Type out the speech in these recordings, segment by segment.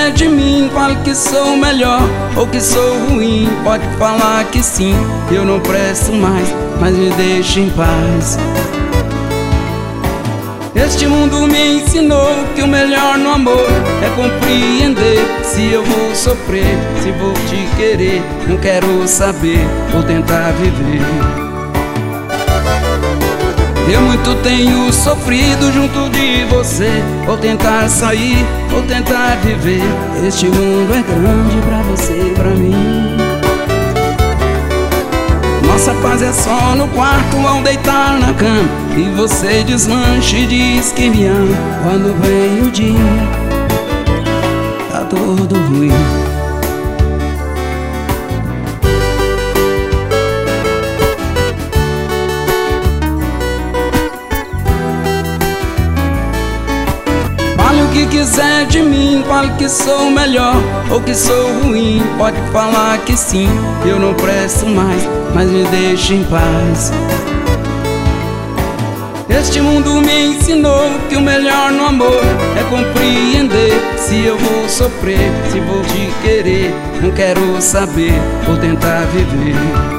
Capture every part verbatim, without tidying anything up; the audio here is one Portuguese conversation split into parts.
quiser de mim, fale que sou melhor ou que sou ruim. Pode falar que sim, eu não presto mais, mas me deixe em paz. Este mundo me ensinou que o melhor no amor é compreender. Se eu vou sofrer, se vou te querer, não quero saber, vou tentar viver. Eu muito tenho sofrido junto de você, vou tentar sair, vou tentar viver. Este mundo é grande pra você e pra mim. Nossa paz é só no quarto ao deitar na cama, e você desmancha e diz que me ama. Quando vem o dia, tá tudo ruim. Fale o que quiser de mim, fale que sou melhor ou que sou ruim. Pode falar que sim, eu não presto mais, mas me deixe em paz. Este mundo me ensinou que o melhor no amor é compreender. Se eu vou sofrer, se vou te querer, não quero saber, vou tentar viver.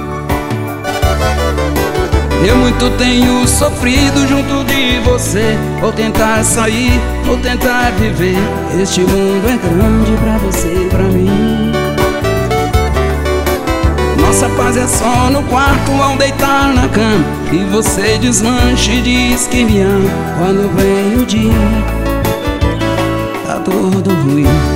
Eu muito tenho sofrido junto de você, vou tentar sair, vou tentar viver. Este mundo é grande pra você e pra mim. Nossa paz é só no quarto ao deitar na cama, e você desmancha e diz que me ama. Quando vem o dia, tá tudo ruim.